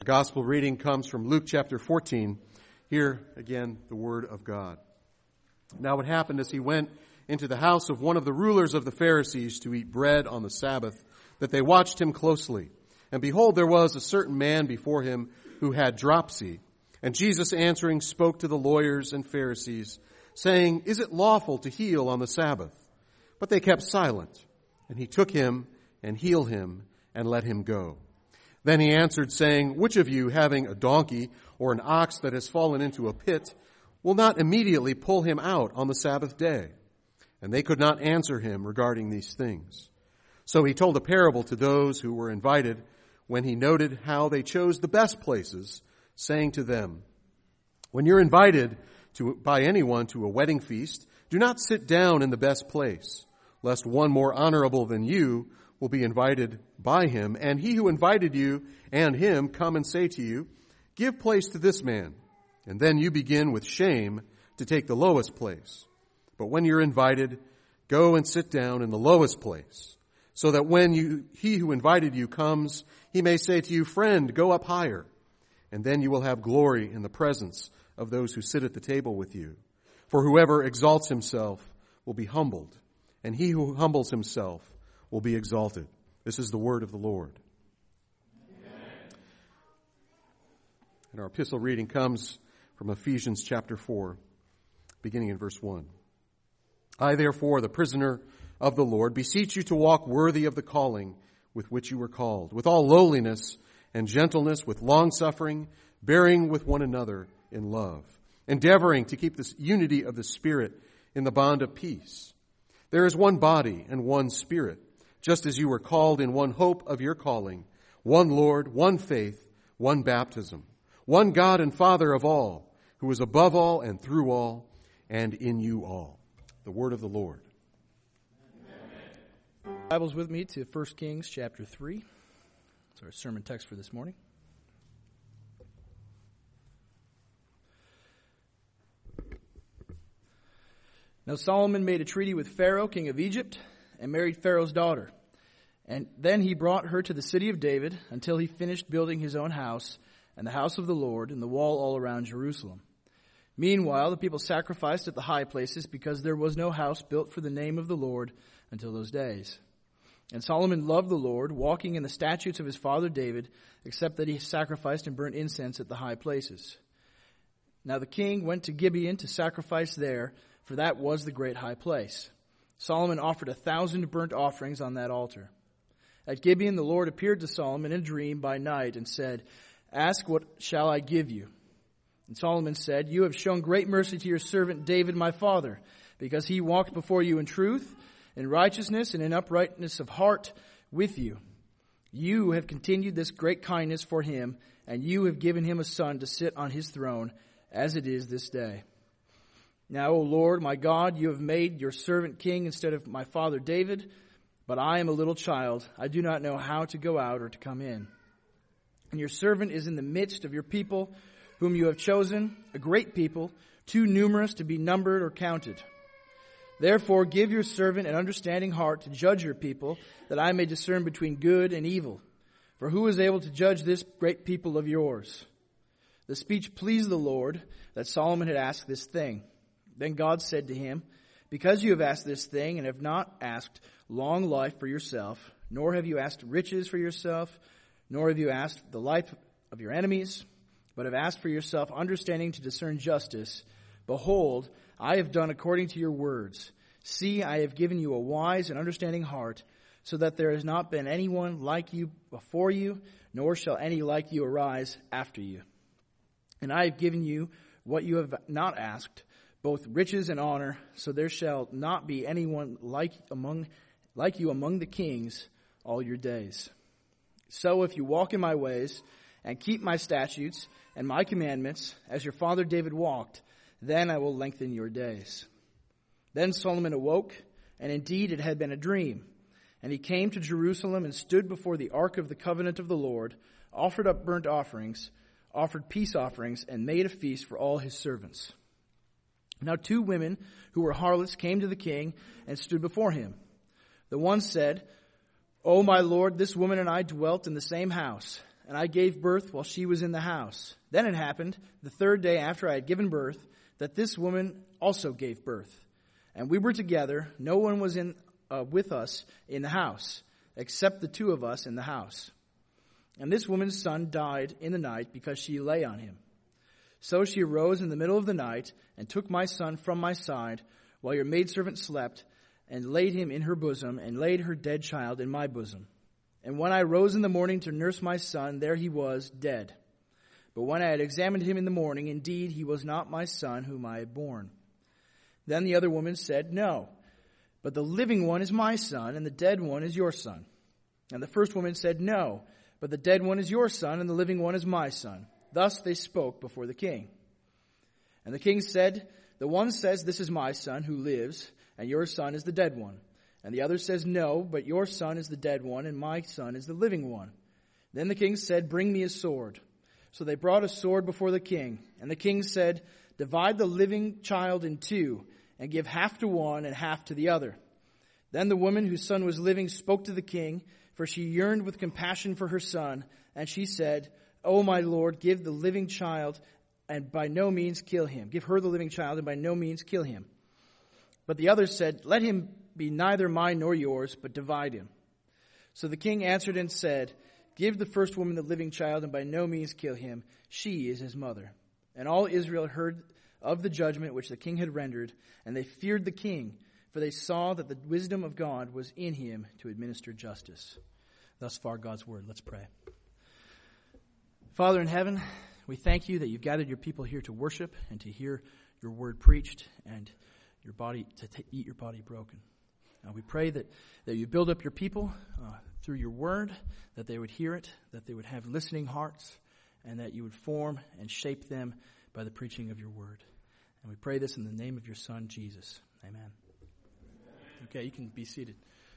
gospel reading comes from Luke chapter 14. Here again, the word of God. Now it happened as he went into the house of one of the rulers of the Pharisees to eat bread on the Sabbath, that they watched him closely. And behold, there was a certain man before him who had dropsy. And Jesus answering spoke to the lawyers and Pharisees, saying, Is it lawful to heal on the Sabbath? But they kept silent. And he took him and healed him and let him go. Then he answered, saying, Which of you, having a donkey or an ox that has fallen into a pit, will not immediately pull him out on the Sabbath day? And they could not answer him regarding these things. So he told a parable to those who were invited when he noted how they chose the best places, saying to them, When you're invited by anyone to a wedding feast, do not sit down in the best place, lest one more honorable than you will be invited by him, and he who invited you and him come and say to you, Give place to this man. And then you begin with shame to take the lowest place. But when you're invited, go and sit down in the lowest place, so that when he who invited you comes, he may say to you, Friend, go up higher. And then you will have glory in the presence of those who sit at the table with you. For whoever exalts himself will be humbled, and he who humbles himself will be exalted. This is the word of the Lord. Amen. And our epistle reading comes from Ephesians chapter 4, beginning in verse 1. I, therefore, the prisoner of the Lord, beseech you to walk worthy of the calling with which you were called, with all lowliness and gentleness, with long-suffering, bearing with one another in love, endeavoring to keep this unity of the Spirit in the bond of peace. There is one body and one Spirit, just as you were called in one hope of your calling, one Lord, one faith, one baptism, one God and Father of all, who is above all and through all and in you all. The word of the Lord. Amen. Bibles with me to 1 Kings chapter 3. It's our sermon text for this morning. Now Solomon made a treaty with Pharaoh, king of Egypt, and married Pharaoh's daughter. And then he brought her to the city of David until he finished building his own house and the house of the Lord and the wall all around Jerusalem. Meanwhile, the people sacrificed at the high places because there was no house built for the name of the Lord until those days. And Solomon loved the Lord, walking in the statutes of his father David, except that he sacrificed and burnt incense at the high places. Now the king went to Gibeon to sacrifice there, for that was the great high place. Solomon offered 1,000 burnt offerings on that altar. At Gibeon the Lord appeared to Solomon in a dream by night and said, Ask, what shall I give you? And Solomon said, You have shown great mercy to your servant David my father, because he walked before you in truth, in righteousness, and in uprightness of heart with you. You have continued this great kindness for him, and you have given him a son to sit on his throne, as it is this day. Now, O Lord, my God, you have made your servant king instead of my father David, but I am a little child. I do not know how to go out or to come in. And your servant is in the midst of your people, whom you have chosen, a great people, too numerous to be numbered or counted. Therefore, give your servant an understanding heart to judge your people, that I may discern between good and evil. For who is able to judge this great people of yours? The speech pleased the Lord, that Solomon had asked this thing. Then God said to him, Because you have asked this thing, and have not asked long life for yourself, nor have you asked riches for yourself, nor have you asked the life of your enemies, but have asked for yourself understanding to discern justice, behold, I have done according to your words. See, I have given you a wise and understanding heart, so that there has not been anyone like you before you, nor shall any like you arise after you. And I have given you what you have not asked, both riches and honor, so there shall not be anyone like you among the kings all your days. So if you walk in my ways and keep my statutes and my commandments, as your father David walked, then I will lengthen your days. Then Solomon awoke, and indeed it had been a dream. And he came to Jerusalem and stood before the ark of the covenant of the Lord, offered up burnt offerings, offered peace offerings, and made a feast for all his servants. Now 2 women who were harlots came to the king and stood before him. The one said, O my lord, this woman and I dwelt in the same house, and I gave birth while she was in the house. Then it happened, the third day after I had given birth, that this woman also gave birth. And we were together. No one was with us in the house, except the two of us in the house. And this woman's son died in the night because she lay on him. So she arose in the middle of the night and took my son from my side while your maidservant slept, and laid him in her bosom, and laid her dead child in my bosom. And when I rose in the morning to nurse my son, there he was, dead. But when I had examined him in the morning, indeed he was not my son whom I had borne. Then the other woman said, No, but the living one is my son, and the dead one is your son. And the first woman said, No, but the dead one is your son, and the living one is my son. Thus they spoke before the king. And the king said, The one says, This is my son who lives, and your son is the dead one. And the other says, No, but your son is the dead one, and my son is the living one. Then the king said, Bring me a sword. So they brought a sword before the king. And the king said, Divide the living child in two, and give half to one and half to the other. Then the woman whose son was living spoke to the king, for she yearned with compassion for her son. And she said, O my lord, give the living child, and by no means kill him. Give her the living child, and by no means kill him. But the other said, Let him be neither mine nor yours, but divide him. So the king answered and said, Give the first woman the living child, and by no means kill him. She is his mother. And all Israel heard of the judgment which the king had rendered, and they feared the king, for they saw that the wisdom of God was in him to administer justice. Thus far, God's word. Let's pray. Father in heaven, we thank you that you've gathered your people here to worship and to hear your word preached and your body eat your body broken. We pray that you build up your people through your word, that they would hear it, that they would have listening hearts, and that you would form and shape them by the preaching of your word. And we pray this in the name of your Son, Jesus. Amen. Okay, you can be seated.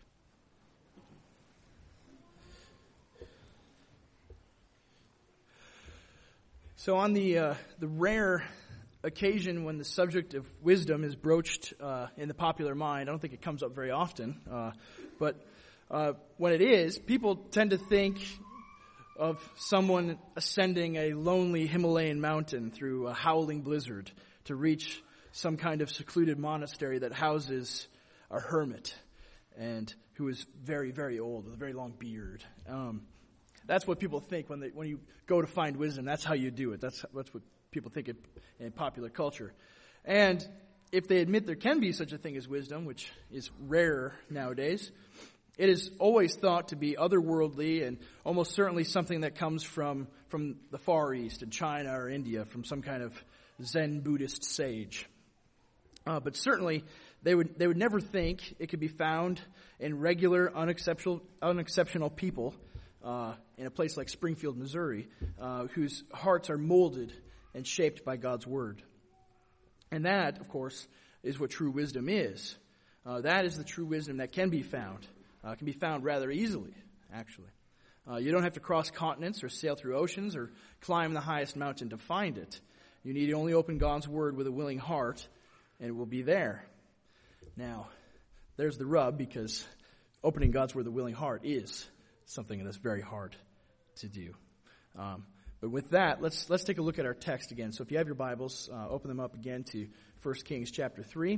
So on the rare occasion when the subject of wisdom is broached in the popular mind, I don't think it comes up very often, but when it is, people tend to think of someone ascending a lonely Himalayan mountain through a howling blizzard to reach some kind of secluded monastery that houses a hermit and who is very, very old with a very long beard. That's what people think when you go to find wisdom. That's how you do it. That's what people think in popular culture. And if they admit there can be such a thing as wisdom, which is rare nowadays, it is always thought to be otherworldly and almost certainly something that comes from the Far East, in China or India, from some kind of Zen Buddhist sage. But certainly they would never think it could be found in regular, unexceptional people in a place like Springfield, Missouri, whose hearts are molded and shaped by God's word. And that, of course, is what true wisdom is. That is the true wisdom that can be found. Can be found rather easily, actually. You don't have to cross continents or sail through oceans or climb the highest mountain to find it. You need only open God's word with a willing heart, and it will be there. Now, there's the rub, because opening God's word with a willing heart is something that's very hard to do. But with that, let's take a look at our text again. So if you have your Bibles, open them up again to 1 Kings chapter 3.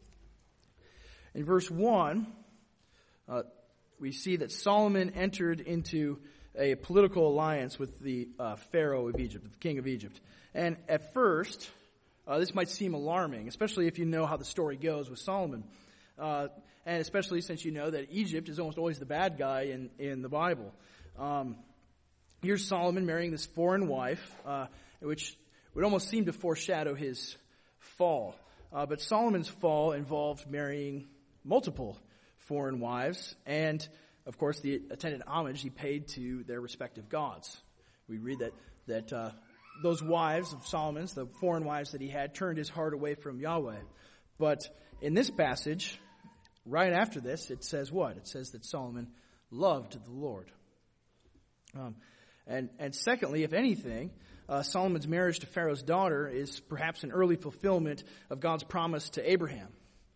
In verse 1, we see that Solomon entered into a political alliance with the Pharaoh of Egypt, the king of Egypt. And at first, this might seem alarming, especially if you know how the story goes with Solomon. And especially since you know that Egypt is almost always the bad guy in the Bible. Here's Solomon marrying this foreign wife, which would almost seem to foreshadow his fall. But Solomon's fall involved marrying multiple foreign wives, and of course the attendant homage he paid to their respective gods. We read that those wives of Solomon's, the foreign wives that he had, turned his heart away from Yahweh. But in this passage, right after this, it says what? It says that Solomon loved the Lord. And secondly, if anything, Solomon's marriage to Pharaoh's daughter is perhaps an early fulfillment of God's promise to Abraham,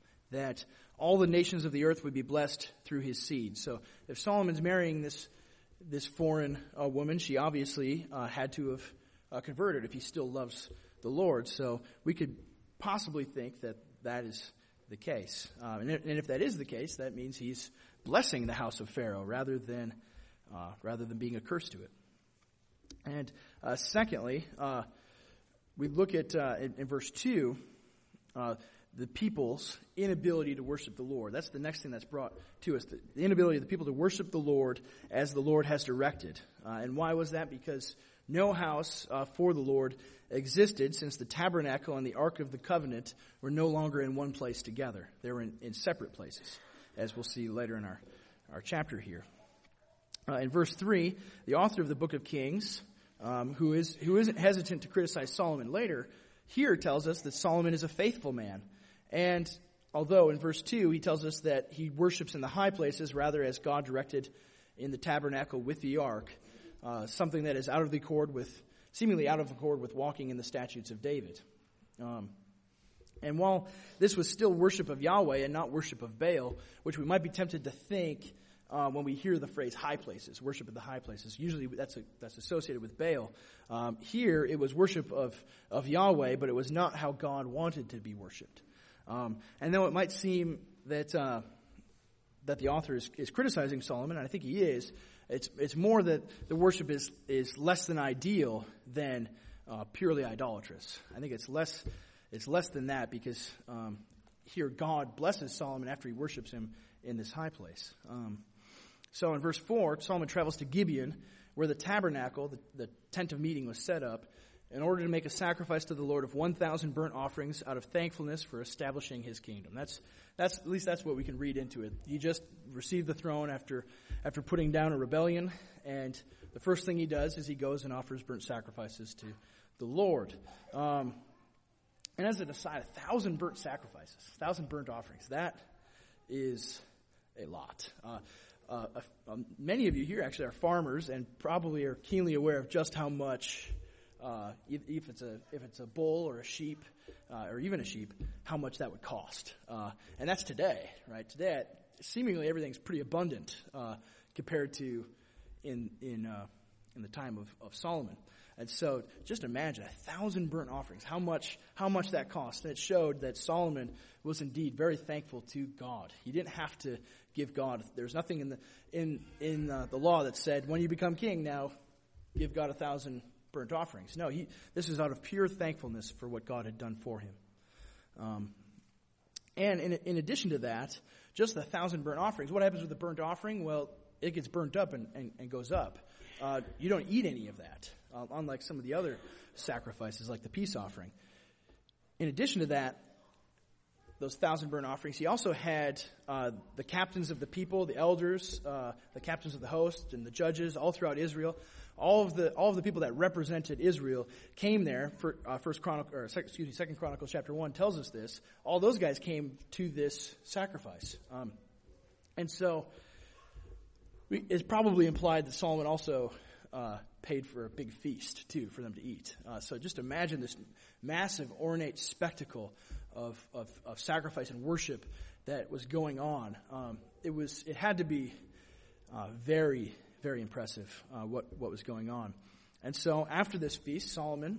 that all the nations of the earth would be blessed through his seed. So if Solomon's marrying this this foreign woman, she obviously had to have converted if he still loves the Lord. So we could possibly think that that is the case. And if that is the case, that means he's blessing the house of Pharaoh rather than being a curse to it. And secondly, we look at in verse 2, the people's inability to worship the Lord. That's the next thing that's brought to us, the inability of the people to worship the Lord as the Lord has directed. And why was that? Because no house for the Lord existed since the tabernacle and the Ark of the Covenant were no longer in one place together. They were in separate places, as we'll see later in our chapter here. In verse 3, the author of the book of Kings, who isn't hesitant to criticize Solomon later, here tells us that Solomon is a faithful man. And although in verse 2 he tells us that he worships in the high places rather as God directed in the tabernacle with the ark, something that is seemingly out of accord with walking in the statutes of David. And while this was still worship of Yahweh and not worship of Baal, which we might be tempted to think when we hear the phrase high places, worship of the high places, usually that's associated with Baal. Here it was worship of Yahweh, but it was not how God wanted to be worshipped. And though it might seem that the author is criticizing Solomon, and I think he is, it's more that the worship is less than ideal than purely idolatrous. I think it's less than that because here God blesses Solomon after he worships him in this high place. So in verse 4, Solomon travels to Gibeon, where the tabernacle, the tent of meeting, was set up, in order to make a sacrifice to the Lord of 1,000 burnt offerings out of thankfulness for establishing his kingdom. That's at least that's what we can read into it. He just received the throne after putting down a rebellion, and the first thing he does is he goes and offers burnt sacrifices to the Lord. And as an aside, 1,000 burnt sacrifices, 1,000 burnt offerings, that is a lot. Many of you here actually are farmers and probably are keenly aware of just how much, if it's a bull or a sheep, or even a sheep, how much that would cost. And that's today, right? Today, seemingly everything's pretty abundant compared to in the time of Solomon. And so, just imagine 1,000 burnt offerings. How much that cost? And it showed that Solomon was indeed very thankful to God. He didn't have to give God. There's nothing in the law that said when you become king, now give God 1,000 burnt offerings. No, this is out of pure thankfulness for what God had done for him. And in addition to that, just the 1,000 burnt offerings. What happens with the burnt offering? Well, it gets burnt up and goes up. You don't eat any of that, unlike some of the other sacrifices like the peace offering. In addition to that, those 1,000 burnt offerings, he also had the captains of the people, the elders, the captains of the host, and the judges all throughout Israel. All of the people that represented Israel came there. Second Chronicles chapter 1 tells us this. All those guys came to this sacrifice, and so it's probably implied that Solomon also paid for a big feast too for them to eat. So just imagine this massive ornate spectacle of sacrifice and worship that was going on. It had to be very, very impressive what was going on. And so after this feast, Solomon,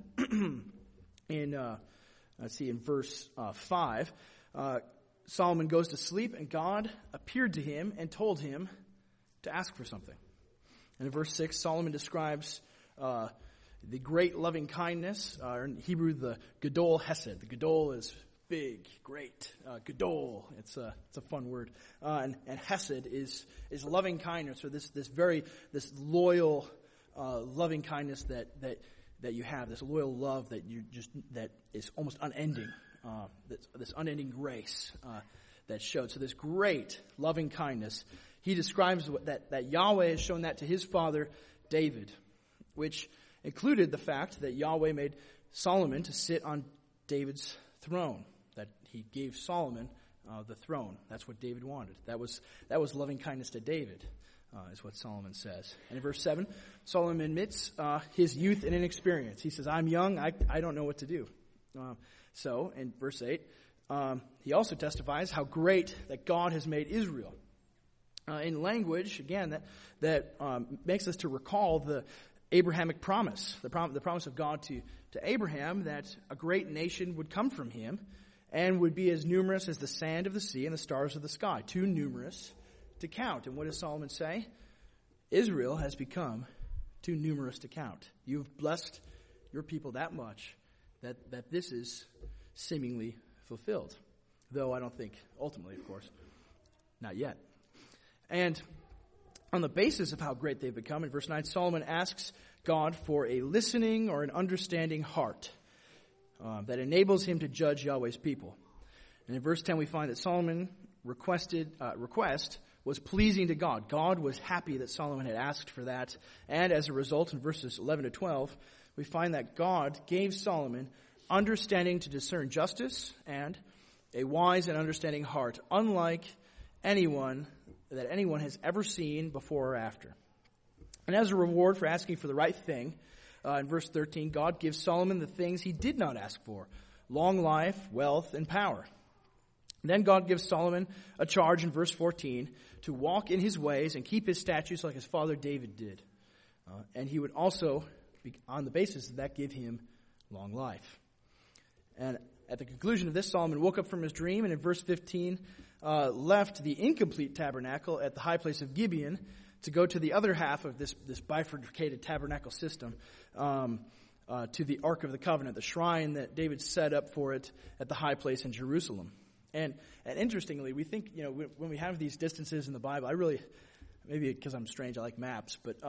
in verse 5, Solomon goes to sleep, and God appeared to him and told him to ask for something. And in verse 6, Solomon describes the great loving kindness, or in Hebrew, the Gadol Hesed. The Gadol is big, great. Gadol, it's a fun word. And Hesed is loving kindness, or this loyal loving kindness that you have, this loyal love that is almost unending. This unending grace that showed. So this great loving kindness, he describes that Yahweh has shown that to his father David, which included the fact that Yahweh made Solomon to sit on David's throne, that he gave Solomon the throne. That's what David wanted. That was loving kindness to David, is what Solomon says. And in verse 7, Solomon admits his youth and inexperience. He says, I'm young, I don't know what to do. So in verse 8, he also testifies how great that God has made Israel. in language, again, that makes us to recall the Abrahamic promise, the promise of God to Abraham that a great nation would come from him and would be as numerous as the sand of the sea and the stars of the sky, too numerous to count. And what does Solomon say? Israel has become too numerous to count. You've blessed your people that much that this is seemingly fulfilled. Though I don't think ultimately, of course, not yet. And on the basis of how great they've become, in verse 9, Solomon asks God for a listening or an understanding heart that enables him to judge Yahweh's people. And in verse 10, we find that Solomon's request was pleasing to God. God was happy that Solomon had asked for that. And as a result, in verses 11 to 12, we find that God gave Solomon understanding to discern justice and a wise and understanding heart, unlike anyone has ever seen before or after. And as a reward for asking for the right thing, in verse 13, God gives Solomon the things he did not ask for: long life, wealth, and power. And then God gives Solomon a charge in verse 14 to walk in his ways and keep his statutes like his father David did. And he would also, on the basis of that, give him long life. And at the conclusion of this, Solomon woke up from his dream, and in verse 15, left the incomplete tabernacle at the high place of Gibeon to go to the other half of this bifurcated tabernacle system, to the Ark of the Covenant, the shrine that David set up for it at the high place in Jerusalem. And interestingly, we think, when we have these distances in the Bible, maybe because I'm strange, I like maps, but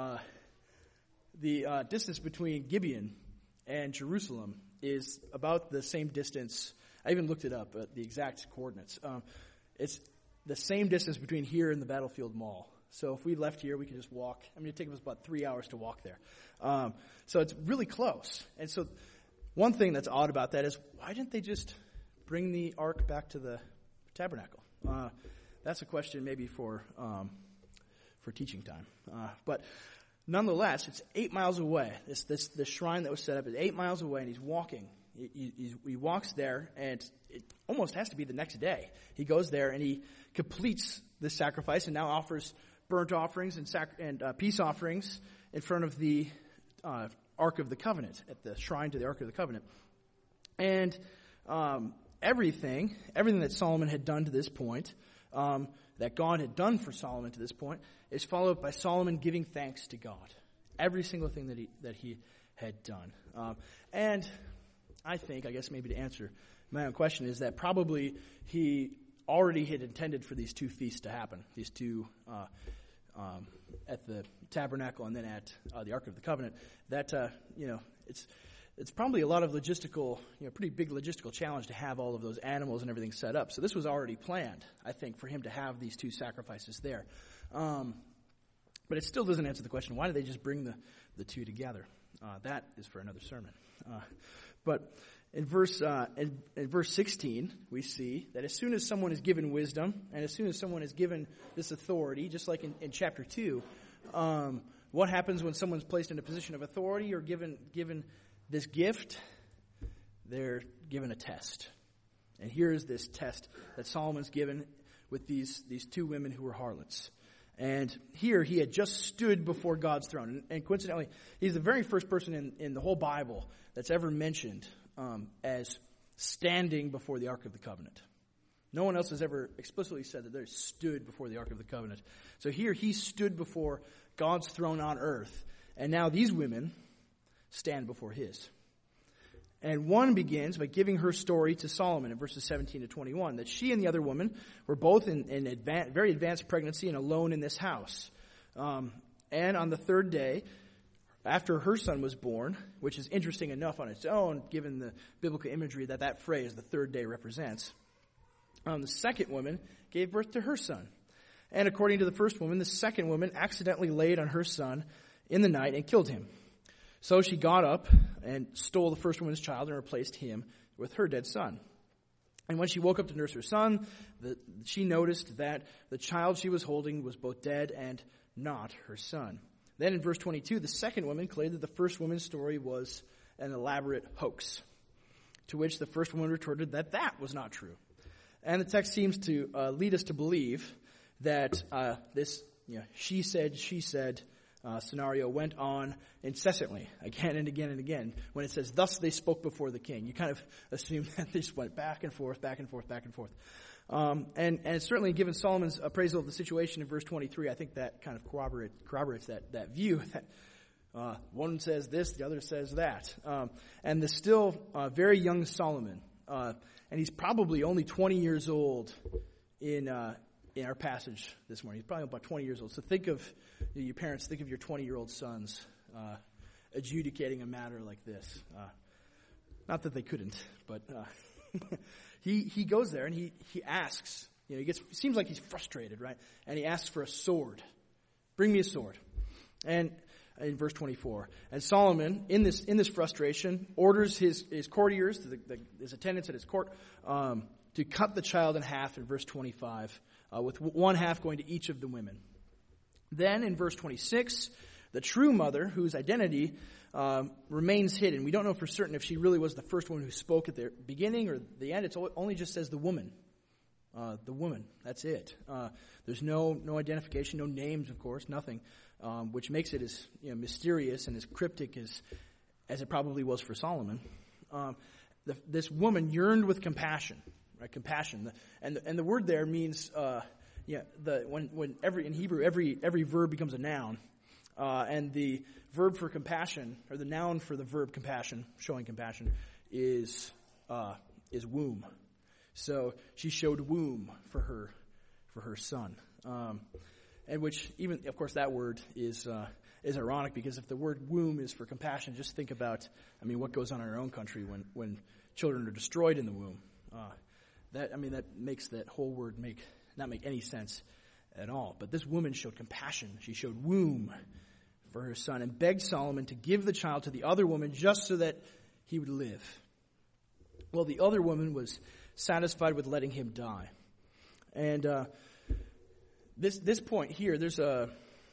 the distance between Gibeon and Jerusalem is about the same distance. I even looked it up, the exact coordinates. It's the same distance between here and the Battlefield Mall. So if we left here, we could just walk. It'd take us about 3 hours to walk there. So it's really close. And so one thing that's odd about that is, why didn't they just bring the ark back to the tabernacle? That's a question maybe for teaching time. But nonetheless, it's 8 miles away. This shrine that was set up is 8 miles away, and he's walking. He walks there, and it almost has to be the next day. He goes there, and he completes the sacrifice, and now offers burnt offerings and peace offerings in front of the Ark of the Covenant, at the shrine to the Ark of the Covenant. And everything that Solomon had done to this point, that God had done for Solomon to this point, is followed by Solomon giving thanks to God. Every single thing that he had done. And I guess maybe to answer my own question, is that probably he already had intended for these two feasts to happen, these two at the tabernacle and then at the Ark of the Covenant. That, it's probably a lot of logistical, pretty big logistical challenge to have all of those animals and everything set up. So this was already planned, I think, for him to have these two sacrifices there. But it still doesn't answer the question, why did they just bring the two together? That is for another sermon. But in verse 16, we see that as soon as someone is given wisdom, and as soon as someone is given this authority, just like in chapter 2, what happens when someone's placed in a position of authority or given this gift? They're given a test. And here is this test that Solomon's given with these two women who were harlots. And here he had just stood before God's throne. And coincidentally, he's the very first person in the whole Bible that's ever mentioned as standing before the Ark of the Covenant. No one else has ever explicitly said that they stood before the Ark of the Covenant. So here he stood before God's throne on earth. And now these women stand before his. And one begins by giving her story to Solomon in verses 17 to 21, that she and the other woman were both in very advanced pregnancy and alone in this house. And on the third day, after her son was born, which is interesting enough on its own, given the biblical imagery that phrase, the third day, represents, the second woman gave birth to her son. And according to the first woman, the second woman accidentally laid on her son in the night and killed him. So she got up and stole the first woman's child and replaced him with her dead son. And when she woke up to nurse her son, she noticed that the child she was holding was both dead and not her son. Then in verse 22, the second woman claimed that the first woman's story was an elaborate hoax, to which the first woman retorted that was not true. And the text seems to lead us to believe that this she said scenario went on incessantly, again and again and again. When it says, thus they spoke before the king, you kind of assume that they just went back and forth, back and forth, back and forth. And certainly given Solomon's appraisal of the situation in verse 23, I think that kind of corroborates that view that one says this, the other says that. And the still very young Solomon, and he's probably only 20 years old in our passage this morning. He's probably about 20 years old. So think of your parents, think of your 20-year-old sons adjudicating a matter like this. Not that they couldn't, but he goes there and he asks. Seems like he's frustrated, right? And he asks for a sword. Bring me a sword. And in verse 24, and Solomon, in this frustration, orders his courtiers, his attendants at his court, to cut the child in half in verse 25, with one half going to each of the women. Then in verse 26, the true mother, whose identity remains hidden. We don't know for certain if she really was the first one who spoke at the beginning or the end. It only just says the woman. The woman. That's it. There's no identification, no names, of course, nothing, which makes it as mysterious and as cryptic as it probably was for Solomon. This woman yearned with compassion, right? Compassion, and the word there means when in Hebrew every verb becomes a noun, and the verb for compassion, or the noun for the verb compassion, showing compassion, is womb. So she showed womb for her son, and which even, of course, that word is ironic, because if the word womb is for compassion, just think about what goes on in our own country when children are destroyed in the womb. That makes that whole word not make any sense at all. But this woman showed compassion. She showed womb for her son and begged Solomon to give the child to the other woman just so that he would live. Well, the other woman was satisfied with letting him die. And this point here, there's a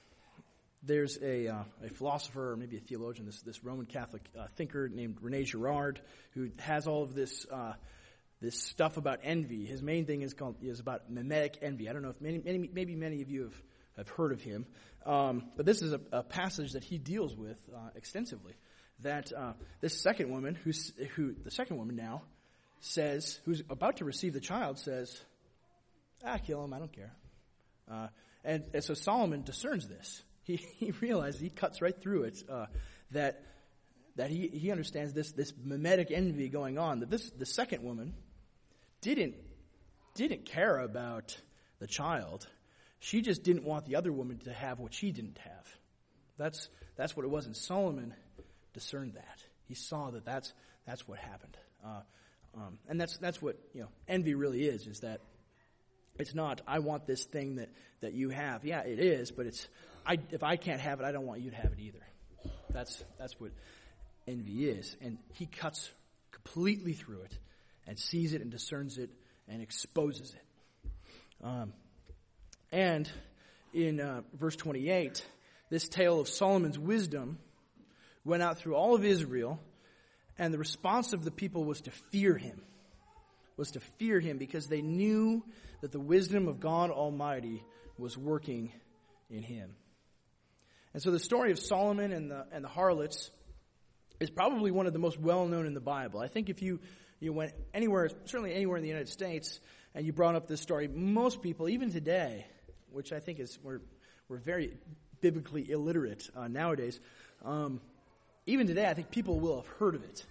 philosopher, or maybe a theologian, this Roman Catholic thinker named René Girard, who has all of this stuff about envy. His main thing is about mimetic envy. I don't know if maybe many of you have heard of him, but this is a passage that he deals with extensively. That this second woman, the second woman now says, who's about to receive the child, says, kill him, I don't care. And so Solomon discerns this. He realizes, he cuts right through it, that he understands this mimetic envy going on. That the second woman didn't care about the child. She just didn't want the other woman to have what she didn't have. That's what it was. And Solomon discerned that. He saw that's what happened. And that's what envy really is that it's not, I want this thing that you have. Yeah, it is, but it's, if I can't have it, I don't want you to have it either. That's what envy is. And he cuts completely through it and sees it and discerns it and exposes it. And in verse 28, this tale of Solomon's wisdom went out through all of Israel, and the response of the people was to fear him. Because they knew that the wisdom of God Almighty was working in him. And so the story of Solomon and the harlots is probably one of the most well-known in the Bible. I think if you went anywhere, certainly anywhere in the United States, and you brought up this story, most people, even today, which I think is, we're very biblically illiterate nowadays, even today I think people will have heard of it.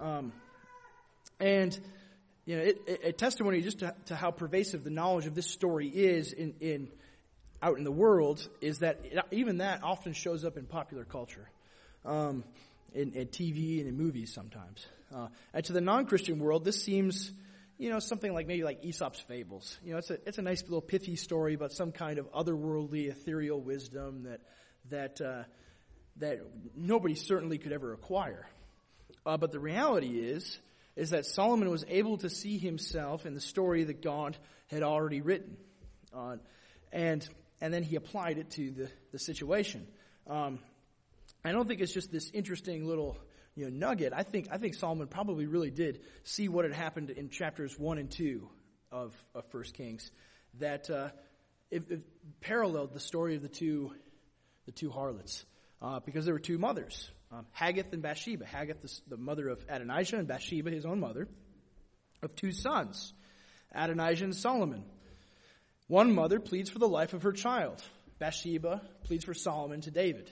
And a testimony just to how pervasive the knowledge of this story is out in the world is that even that often shows up in popular culture, in TV and in movies sometimes. And to the non-Christian world, this seems, something like maybe like Aesop's fables. It's a nice little pithy story about some kind of otherworldly, ethereal wisdom that nobody certainly could ever acquire. But the reality is that Solomon was able to see himself in the story that God had already written. And then he applied it to the situation. I don't think it's just this interesting little nugget. I think Solomon probably really did see what had happened in chapters 1 and 2 of 1 Kings. That it paralleled the story of the two harlots, because there were two mothers, Haggith and Bathsheba. Haggith, the mother of Adonijah, and Bathsheba, his own mother, of two sons, Adonijah and Solomon. One mother pleads for the life of her child. Bathsheba pleads for Solomon to David,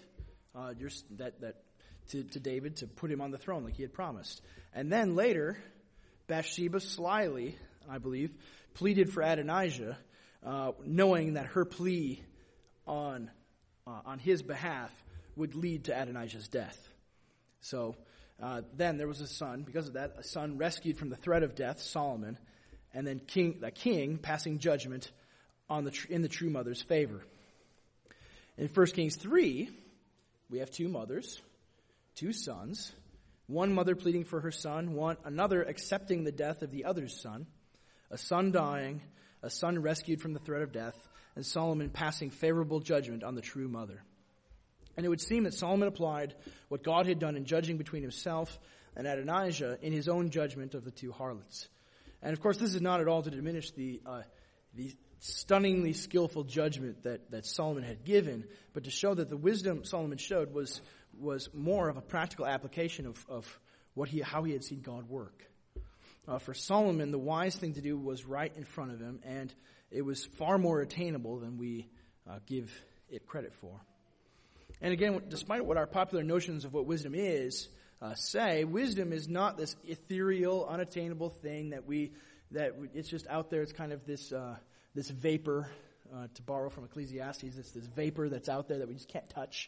to David to put him on the throne like he had promised. And then later, Bathsheba slyly, I believe, pleaded for Adonijah, knowing that her plea on his behalf would lead to Adonijah's death. So then there was a son, because of that, a son rescued from the threat of death, Solomon, and then the king passing judgment in the true mother's favor. In 1 Kings 3, we have two mothers, two sons, one mother pleading for her son, another accepting the death of the other's son, a son dying, a son rescued from the threat of death, and Solomon passing favorable judgment on the true mother. And it would seem that Solomon applied what God had done in judging between himself and Adonijah in his own judgment of the two harlots. And of course, this is not at all to diminish the stunningly skillful judgment that Solomon had given, but to show that the wisdom Solomon showed was more of a practical application of how he had seen God work. For Solomon, the wise thing to do was right in front of him, and it was far more attainable than we give it credit for. And again, despite what our popular notions of what wisdom is say, wisdom is not this ethereal, unattainable thing that it's just out there. It's kind of this vapor, to borrow from Ecclesiastes. It's this vapor that's out there that we just can't touch.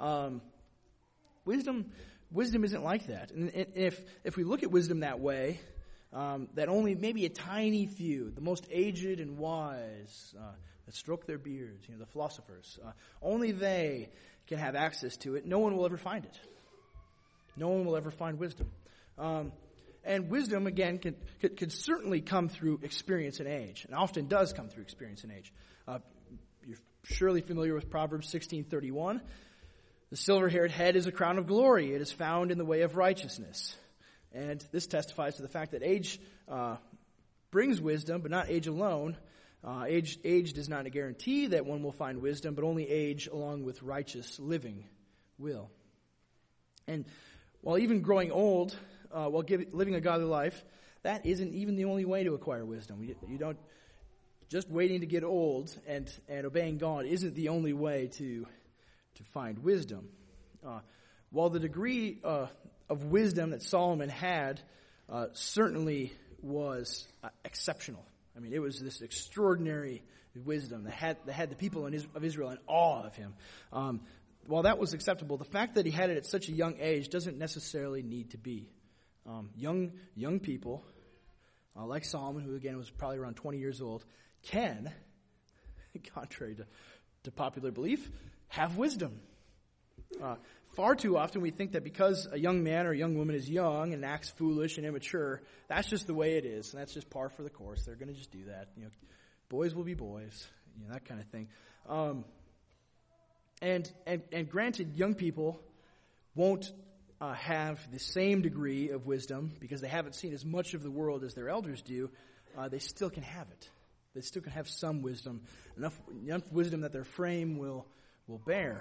Wisdom isn't like that. And if we look at wisdom that way, that only maybe a tiny few, the most aged and wise, that stroke their beards, the philosophers, only they can have access to it. No one will ever find it. No one will ever find wisdom. And wisdom, again, can certainly come through experience and age, and often does come through experience and age. You're surely familiar with Proverbs 16:31. The silver-haired head is a crown of glory. It is found in the way of righteousness. And this testifies to the fact that age brings wisdom, but not age alone. Age does not guarantee that one will find wisdom, but only age along with righteous living will. And while even growing old, living a godly life, that isn't even the only way to acquire wisdom. You don't just waiting to get old and obeying God isn't the only way to find wisdom. While the degree of wisdom that Solomon had certainly was exceptional. I mean, it was this extraordinary wisdom that had the people of Israel in awe of him. While that was acceptable, the fact that he had it at such a young age doesn't necessarily need to be. Young people, like Solomon, who again was probably around 20 years old, can, contrary to popular belief, have wisdom. Far too often we think that because a young man or a young woman is young and acts foolish and immature, that's just the way it is, and that's just par for the course. They're going to just do that. Boys will be boys, that kind of thing. And granted, young people won't have the same degree of wisdom because they haven't seen as much of the world as their elders do. They still can have it. They still can have some wisdom, enough wisdom that their frame will bear.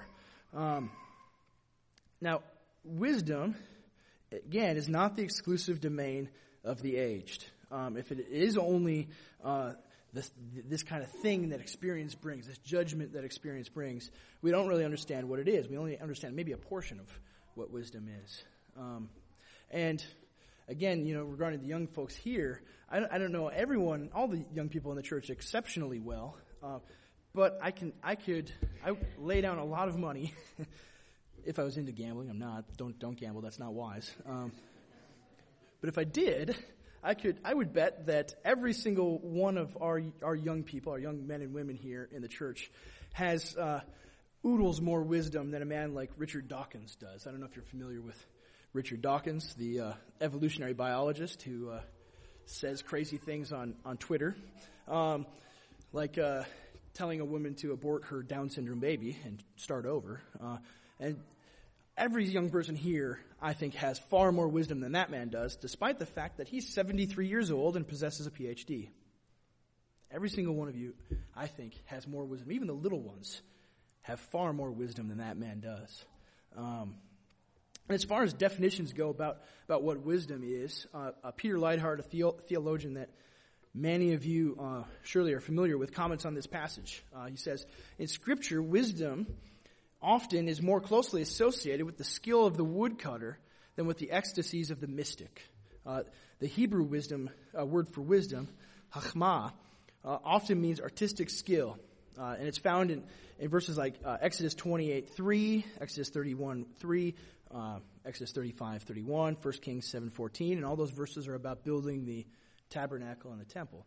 Now, wisdom, again, is not the exclusive domain of the aged. If it is only this kind of thing that experience brings, this judgment that experience brings, we don't really understand what it is. We only understand maybe a portion of what wisdom is. And again, regarding the young folks here, I don't know everyone, all the young people in the church exceptionally well, but I lay down a lot of money. If I was into gambling, I'm not. Don't gamble. That's not wise. But if I did, I would bet that every single one of our young people, our young men and women here in the church, has oodles more wisdom than a man like Richard Dawkins does. I don't know if you're familiar with Richard Dawkins, the evolutionary biologist who says crazy things on Twitter, like telling a woman to abort her Down syndrome baby and start over. And every young person here, I think, has far more wisdom than that man does, despite the fact that he's 73 years old and possesses a PhD. Every single one of you, I think, has more wisdom. Even the little ones have far more wisdom than that man does. And as far as definitions go about what wisdom is, Peter Leithart, a theologian that many of you surely are familiar with, comments on this passage. He says, in Scripture, wisdom often is more closely associated with the skill of the woodcutter than with the ecstasies of the mystic. The Hebrew wisdom word for wisdom, chachma, often means artistic skill. And it's found in verses like Exodus 28:3, Exodus 31:3, Exodus 35:31, 1 Kings 7:14, and all those verses are about building the tabernacle and the temple.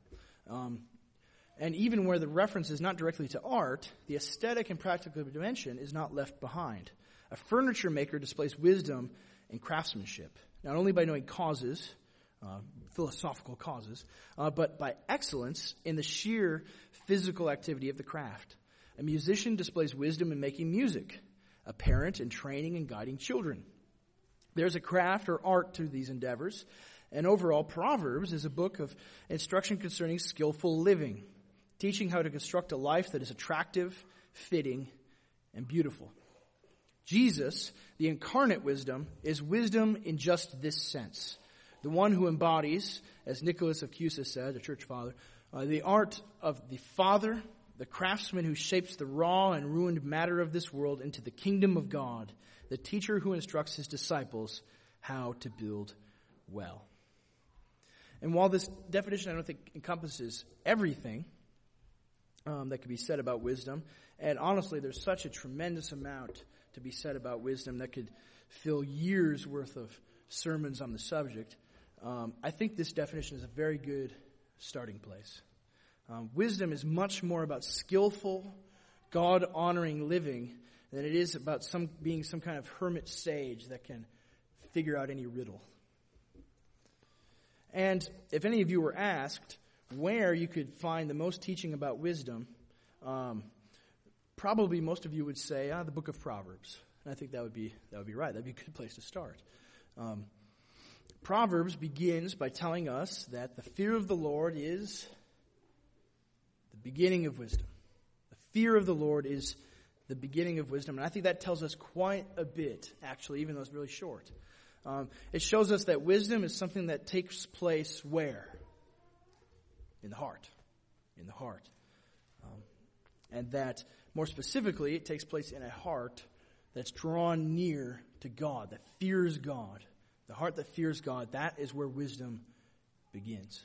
And even where the reference is not directly to art, the aesthetic and practical dimension is not left behind. A furniture maker displays wisdom in craftsmanship, not only by knowing causes, philosophical causes, but by excellence in the sheer physical activity of the craft. A musician displays wisdom in making music, a parent in training and guiding children. There's a craft or art to these endeavors, and overall, Proverbs is a book of instruction concerning skillful living, teaching how to construct a life that is attractive, fitting, and beautiful. Jesus, the incarnate wisdom, is wisdom in just this sense. The one who embodies, as Nicholas of Cusa said, the church father, the art of the Father, the craftsman who shapes the raw and ruined matter of this world into the kingdom of God, the teacher who instructs his disciples how to build well. And while this definition I don't think encompasses everything that could be said about wisdom, and honestly there's such a tremendous amount to be said about wisdom that could fill years worth of sermons on the subject, I think this definition is a very good starting place. Wisdom is much more about skillful, God-honoring living than it is about being some kind of hermit sage that can figure out any riddle. And if any of you were asked where you could find the most teaching about wisdom, probably most of you would say, the book of Proverbs. And I think that would be right. That'd be a good place to start. Proverbs begins by telling us that the fear of the Lord is the beginning of wisdom. The fear of the Lord is the beginning of wisdom. And I think that tells us quite a bit, actually, even though it's really short. It shows us that wisdom is something that takes place where? In the heart. In the heart. And that, more specifically, it takes place in a heart that's drawn near to God, that fears God. The heart that fears God, that is where wisdom begins.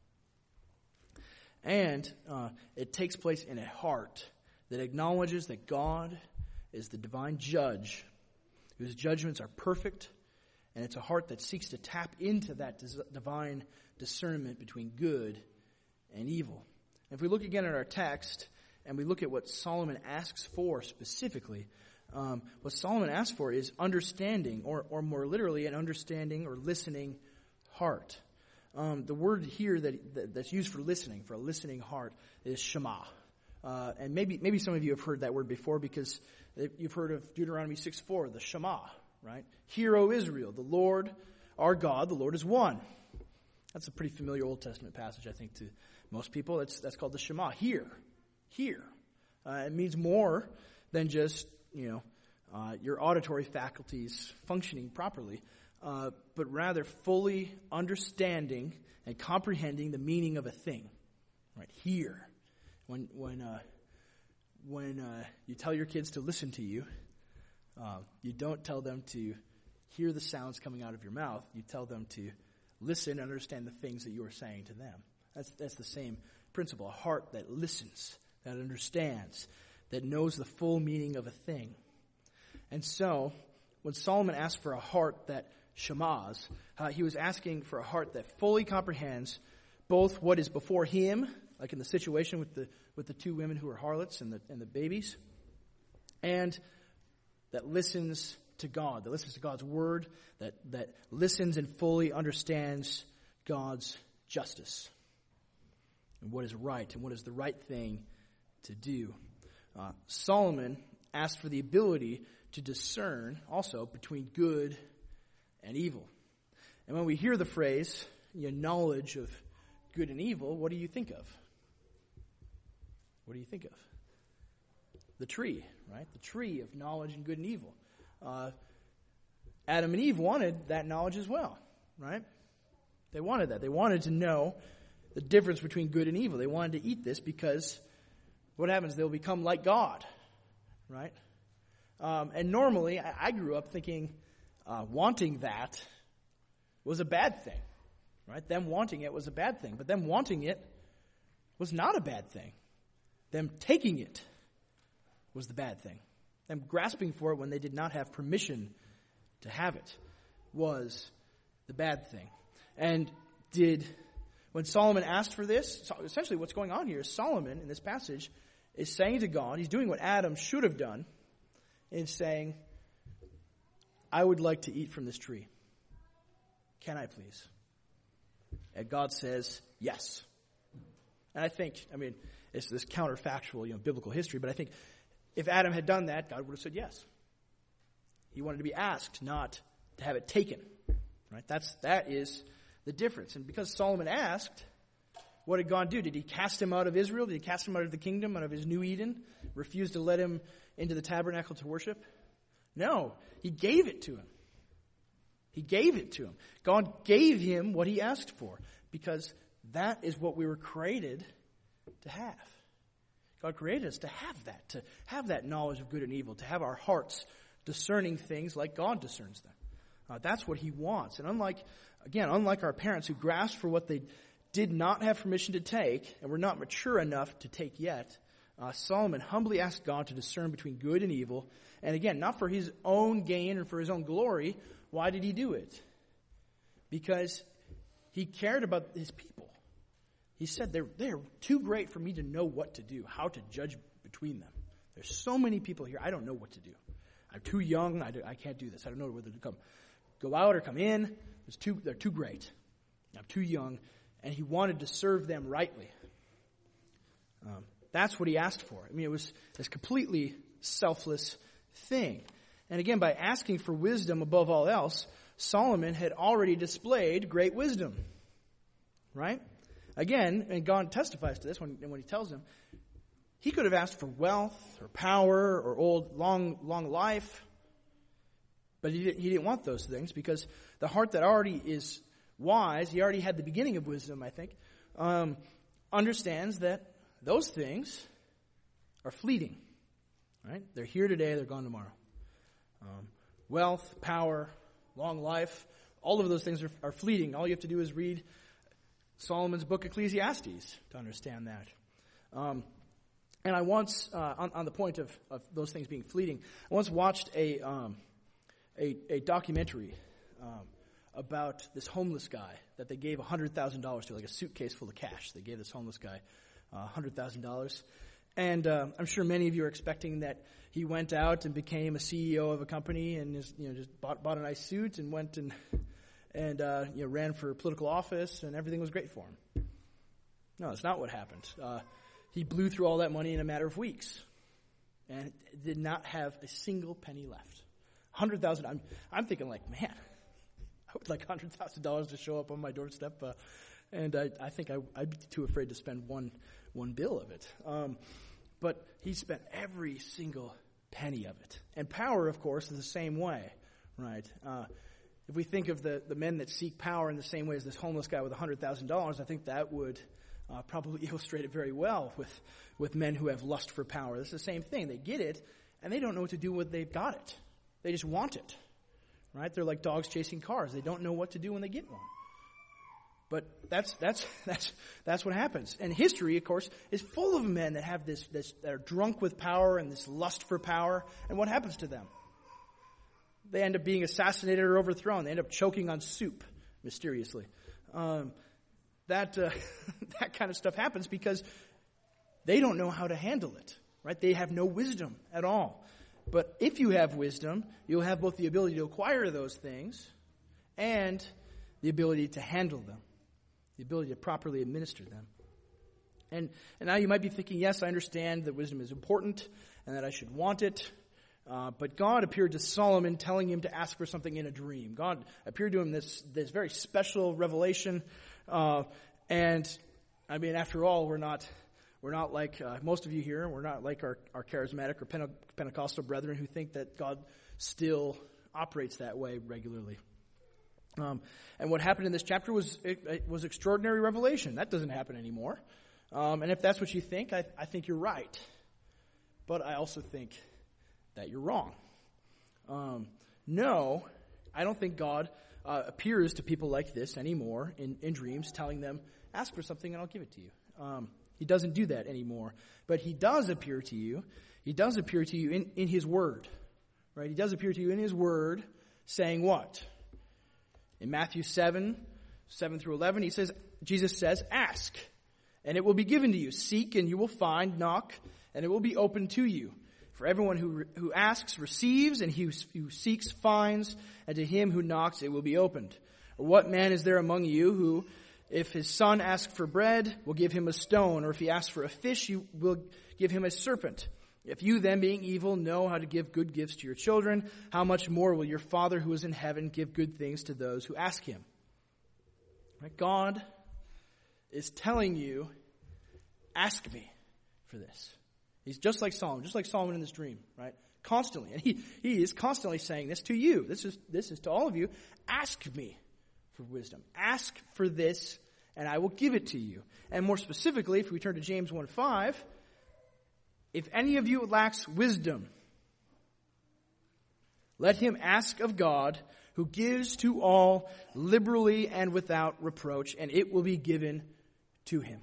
And it takes place in a heart that acknowledges that God is the divine judge, whose judgments are perfect, and it's a heart that seeks to tap into that divine discernment between good and evil. If we look again at our text, and we look at what Solomon asks for specifically, what Solomon asks for is understanding, or more literally, an understanding or listening heart. The word here that's used for a listening heart, is shema. And maybe some of you have heard that word before because you've heard of Deuteronomy 6:4, the Shema, right? Hear, O Israel, the Lord, our God, the Lord is one. That's a pretty familiar Old Testament passage, I think, to most people. That's called the Shema. Hear. It means more than just, your auditory faculties functioning properly, but rather fully understanding and comprehending the meaning of a thing. Right? Hear. When you tell your kids to listen to you, you don't tell them to hear the sounds coming out of your mouth. You tell them to listen and understand the things that you are saying to them. That's the same principle. A heart that listens, that understands, that knows the full meaning of a thing. And so, when Solomon asked for a heart that shemas, he was asking for a heart that fully comprehends both what is before him, like in the situation with the two women who are harlots and the babies, and that listens to God, that listens to God's word, that listens and fully understands God's justice and what is right and what is the right thing to do. Solomon asked for the ability to discern also between good and evil. And when we hear the phrase, knowledge of good and evil, what do you think of? What do you think of? The tree, right? The tree of knowledge and good and evil. Adam and Eve wanted that knowledge as well, right? They wanted that. They wanted to know the difference between good and evil. They wanted to eat this because what happens? They'll become like God, right? And normally, I grew up thinking wanting that was a bad thing, right? Them wanting it was a bad thing. But them wanting it was not a bad thing. Them taking it was the bad thing. Them grasping for it when they did not have permission to have it was the bad thing. And when Solomon asked for this, essentially what's going on here is Solomon, in this passage, is saying to God, he's doing what Adam should have done, in saying, I would like to eat from this tree. Can I please? And God says, yes. And I think, it's this counterfactual, biblical history, but I think if Adam had done that, God would have said yes. He wanted to be asked, not to have it taken. Right? That is the difference. And because Solomon asked, what did God do? Did he cast him out of Israel? Did he cast him out of the kingdom, out of his new Eden? Refuse to let him into the tabernacle to worship? No, he gave it to him. He gave it to him. God gave him what he asked for, because that is what we were created to have. God created us to have that knowledge of good and evil, to have our hearts discerning things like God discerns them. That's what he wants. And unlike our parents who grasped for what they did not have permission to take and were not mature enough to take yet, Solomon humbly asked God to discern between good and evil. And again, not for his own gain and for his own glory. Why did he do it? Because he cared about his people. He said, they're too great for me to know what to do, how to judge between them. There's so many people here, I don't know what to do. I'm too young, I can't do this. I don't know whether to go out or come in. They're too great. I'm too young. And he wanted to serve them rightly. That's what he asked for. It was this completely selfless thing. And again, by asking for wisdom above all else, Solomon had already displayed great wisdom. Right? Again, and God testifies to this when he tells him, he could have asked for wealth or power or long life. But he didn't want those things, because the heart that already is wise, he already had the beginning of wisdom, I think, understands that those things are fleeting. Right? They're here today, they're gone tomorrow. Wealth, power, long life, all of those things are fleeting. All you have to do is read Solomon's book, Ecclesiastes, to understand that. And I once, on the point of those things being fleeting, I once watched a documentary about this homeless guy that they gave $100,000 to, like a suitcase full of cash. They gave this homeless guy $100,000. And I'm sure many of you are expecting that he went out and became a CEO of a company and just bought a nice suit and went and ran for political office and everything was great for him. No, that's not what happened. He blew through all that money in a matter of weeks and did not have a single penny left. $100,000. I'm thinking, like, man, I would like $100,000 to show up on my doorstep, and I think I'd be too afraid to spend one bill of it. But he spent every single penny of it. And power, of course, is the same way, right? If we think of the men that seek power in the same way as this homeless guy with $100,000, I think that would probably illustrate it very well with men who have lust for power. It's the same thing. They get it, and they don't know what to do when they've got it. They just want it, right? They're like dogs chasing cars. They don't know what to do when they get one. But that's what happens. And history, of course, is full of men that have this that are drunk with power and this lust for power. And what happens to them? They end up being assassinated or overthrown. They end up choking on soup, mysteriously. That kind of stuff happens because they don't know how to handle it, right? They have no wisdom at all. But if you have wisdom, you'll have both the ability to acquire those things and the ability to handle them, the ability to properly administer them. And now you might be thinking, yes, I understand that wisdom is important and that I should want it. But God appeared to Solomon telling him to ask for something in a dream. God appeared to him this very special revelation. And I mean, after all, we're We're not like most of you here. We're not like our charismatic or Pentecostal brethren who think that God still operates that way regularly. And what happened in this chapter was extraordinary revelation. That doesn't happen anymore. And if that's what you think, I think you're right. But I also think that you're wrong. No, I don't think God appears to people like this anymore in dreams, telling them, ask for something and I'll give it to you. He doesn't do that anymore. But he does appear to you. He does appear to you in his word. Right? He does appear to you in his word, saying what? In Matthew 7 through 11, Jesus says, ask, and it will be given to you. Seek, and you will find. Knock, and it will be opened to you. For everyone who asks receives, and he who seeks finds, and to him who knocks it will be opened. Or what man is there among you who, if his son asks for bread, will give him a stone, or if he asks for a fish, you will give him a serpent? If you then, being evil, know how to give good gifts to your children, how much more will your Father who is in heaven give good things to those who ask him? Right? God is telling you, ask me for this. He's just like Solomon in this dream, right? Constantly. And he is constantly saying this to you. This is to all of you. Ask me for wisdom. Ask for this, and I will give it to you. And more specifically, if we turn to James 1:5, if any of you lacks wisdom, let him ask of God, who gives to all liberally and without reproach, and it will be given to him.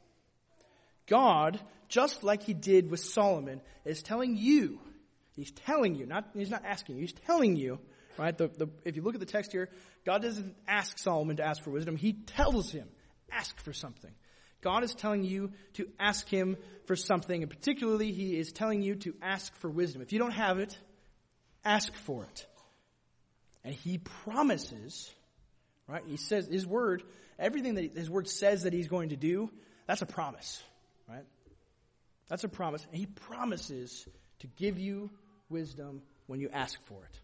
God, just like he did with Solomon, is telling you, he's not asking you, he's telling you, right? If you look at the text here, God doesn't ask Solomon to ask for wisdom, he tells him, ask for something. God is telling you to ask him for something, and particularly he is telling you to ask for wisdom. If you don't have it, ask for it. And he promises, right? He says his word, everything that his word says that he's going to do, that's a promise, right? That's a promise. And he promises to give you wisdom when you ask for it.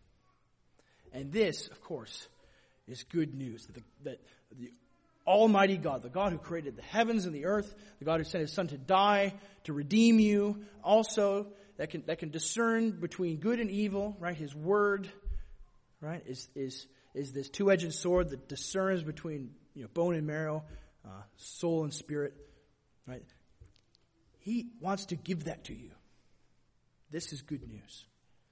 And this, of course, is good news. That the Almighty God, the God who created the heavens and the earth, the God who sent his Son to die, to redeem you, also that can discern between good and evil, right? His word, right, is this two-edged sword that discerns between bone and marrow, soul and spirit, right? He wants to give that to you. This is good news.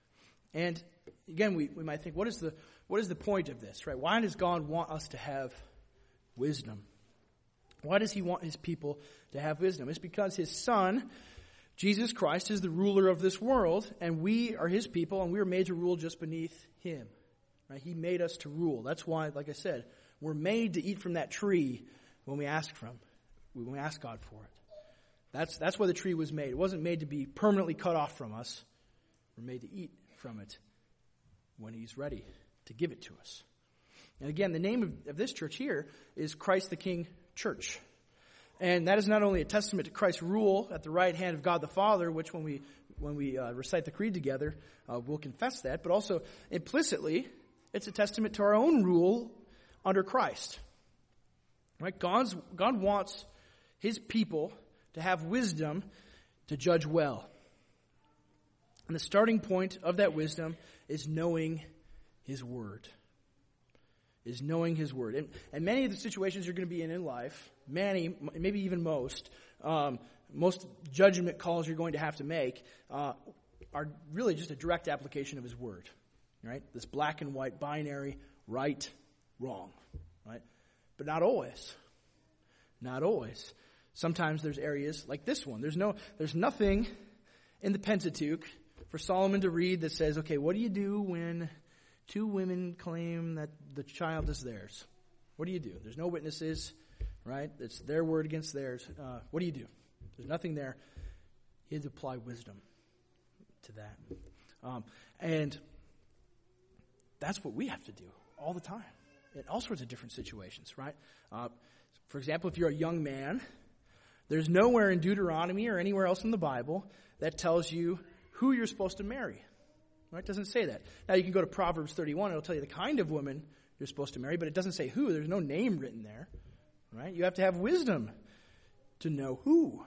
And again, we might think, what is the point of this, right? Why does God want us to have wisdom? Why does he want his people to have wisdom? It's because his Son, Jesus Christ, is the ruler of this world, and we are his people, and we are made to rule just beneath him. Right? He made us to rule. That's why, like I said, we're made to eat from that tree when we ask God for it. That's why the tree was made. It wasn't made to be permanently cut off from us. We're made to eat from it when he's ready to give it to us. And again, the name of this church here is Christ the King Church. And that is not only a testament to Christ's rule at the right hand of God the Father, which when we recite the creed together, we'll confess that, but also implicitly, it's a testament to our own rule under Christ. Right? God wants his people to have wisdom to judge well. And the starting point of that wisdom is knowing his word. And many of the situations you're going to be in life, many, maybe even most judgment calls you're going to have to make are really just a direct application of his word. Right? This black and white binary, right, wrong. Right? But not always. Not always. Sometimes there's areas like this one. There's nothing in the Pentateuch for Solomon to read that says, okay, what do you do when two women claim that the child is theirs? What do you do? There's no witnesses, right? It's their word against theirs. What do you do? There's nothing there. He had to apply wisdom to that. And that's what we have to do all the time in all sorts of different situations, right? For example, if you're a young man, there's nowhere in Deuteronomy or anywhere else in the Bible that tells you who you're supposed to marry. Right? It doesn't say that. Now you can go to Proverbs 31. It'll tell you the kind of woman you're supposed to marry, but it doesn't say who. There's no name written there. Right? You have to have wisdom to know who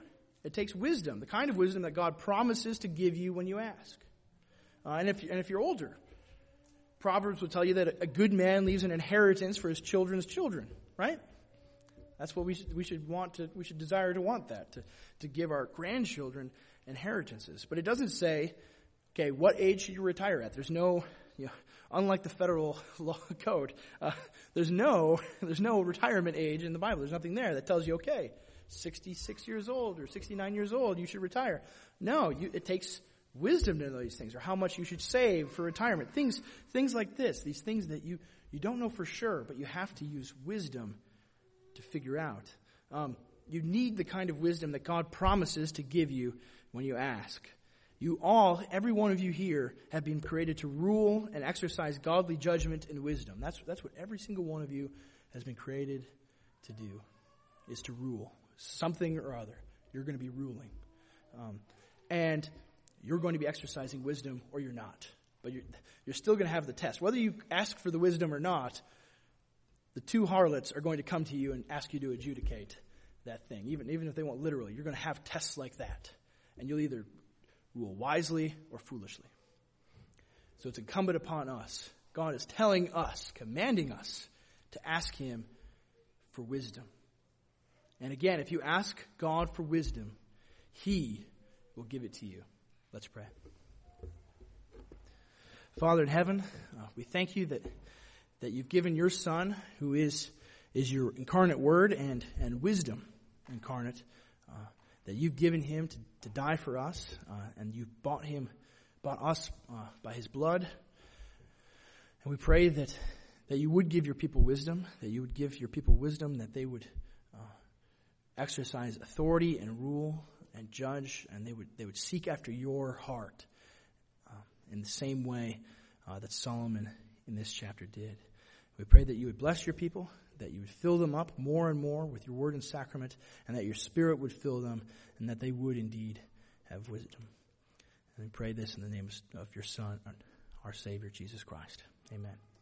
It takes wisdom, the kind of wisdom that God promises to give you when you ask. And if you're older, Proverbs will tell you that a good man leaves an inheritance for his children's children, right? That's what we should desire to want that, to give our grandchildren inheritances. But it doesn't say, okay, what age should you retire at? There's no, unlike the federal law code, there's no retirement age in the Bible. There's nothing there that tells you, okay, 66 years old or 69 years old, you should retire. No, it takes wisdom to know these things, or how much you should save for retirement. Things like this, these things that you don't know for sure, but you have to use wisdom to figure out. You need the kind of wisdom that God promises to give you when you ask. Every one of you here have been created to rule and exercise godly judgment and wisdom. That's what every single one of you has been created to do, is to rule. Something or other. You're going to be ruling. And you're going to be exercising wisdom or you're not. But you're still going to have the test. Whether you ask for the wisdom or not, the two harlots are going to come to you and ask you to adjudicate that thing. Even if they won't literally, you're going to have tests like that. And you'll either rule wisely or foolishly. So it's incumbent upon us. God is telling us, commanding us to ask Him for wisdom. And again, if you ask God for wisdom, He will give it to you. Let's pray. Father in heaven, we thank you that you've given your Son, who is your incarnate Word and wisdom incarnate, that you've given Him to die for us, and you've bought us by His blood. And we pray that you would give your people wisdom, that they would exercise authority and rule and judge, and they would seek after your heart in the same way that Solomon in this chapter did. We pray that you would bless your people, that you would fill them up more and more with your word and sacrament, and that your Spirit would fill them, and that they would indeed have wisdom. And we pray this in the name of your Son, our Savior, Jesus Christ. Amen.